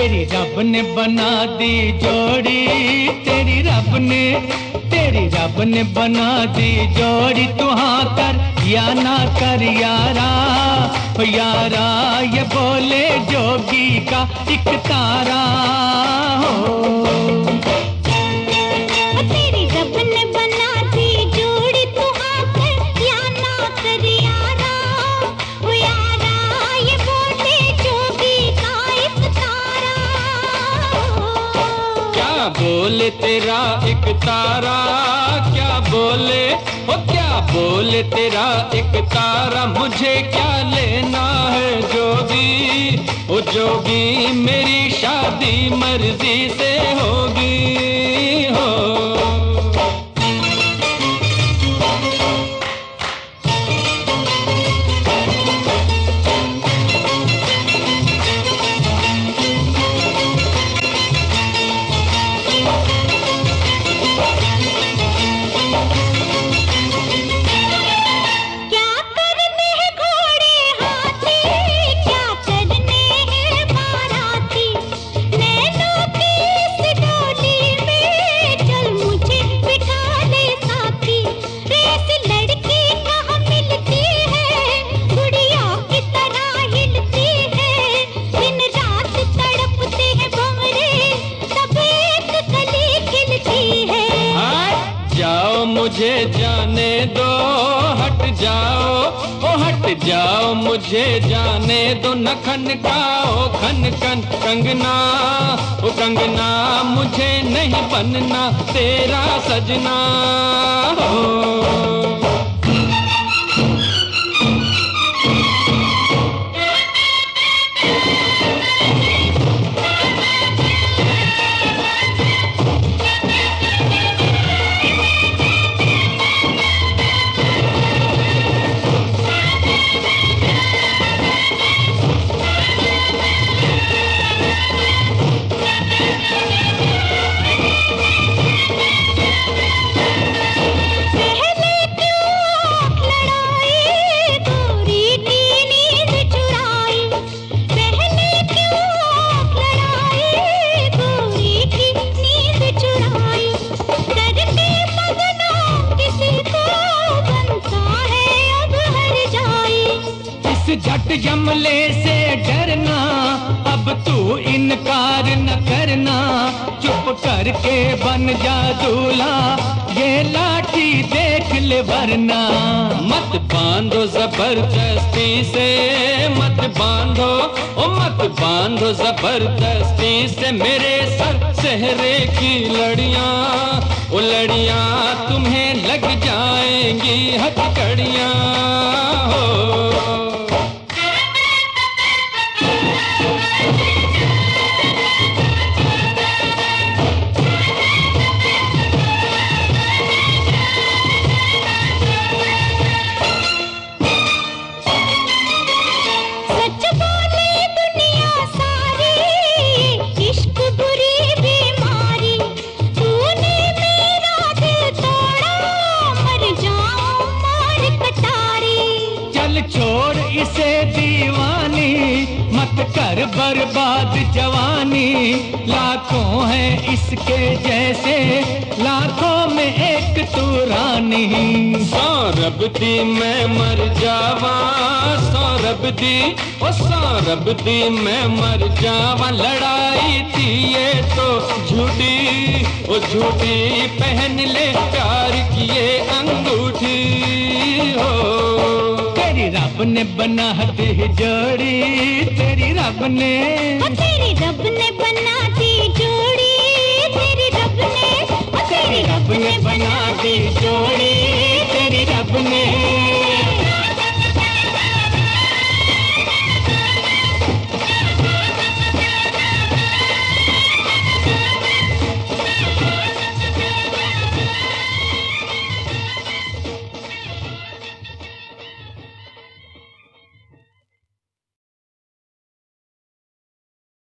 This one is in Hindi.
तेरी रब ने बना दी जोड़ी, तेरी रब ने बना दी जोड़ी। तू हाँ कर या ना कर यारा, ओ यारा ये बोले जोगी का एक तारा हो। तेरी रब ने बना दी जोड़ी, तू हाँ कर या ना कर यारा, ओ यारा ये बोले जोगी का एक तारा हो। क्या बोले तेरा एक तारा, क्या बोले ओ क्या बोले तेरा एक तारा। मुझे क्या लेना है जोगी, ओ जोगी मेरी शादी मर्जी से होगी हो। मुझे जाने दो, हट जाओ ओ हट जाओ, मुझे जाने दो। न खनकाओ खन खन कंगना, ओ कंगना मुझे नहीं बनना तेरा सजना हो। झट जमले से डरना, अब तू इनकार न करना। चुप करके बन जा दूल्हा, ये लाठी देख ले वरना। मत बांधो जबरदस्ती से, मत बांधो ओ मत बांधो जबरदस्ती से मेरे सर सेहरे की लड़ियां, ओ लड़ियां तुम्हें लग जाएंगी हथकड़ियां हो। छोड़ इसे दीवानी, मत कर बर्बाद जवानी। लाखों हैं इसके जैसे, लाखों में एक तू रानी। सौरभ दी मैं मर जावा, सौरभ दी ओ सौरभ दी मैं मर जावा। लड़ाई थी ये तो झूठी, ओ झूठी पहन ले प्यार की ये अंगूठी हो। तेरी रब ने बना दी जोड़ी, तेरी रब ने बना दी जोड़ी, तेरी रब ने बना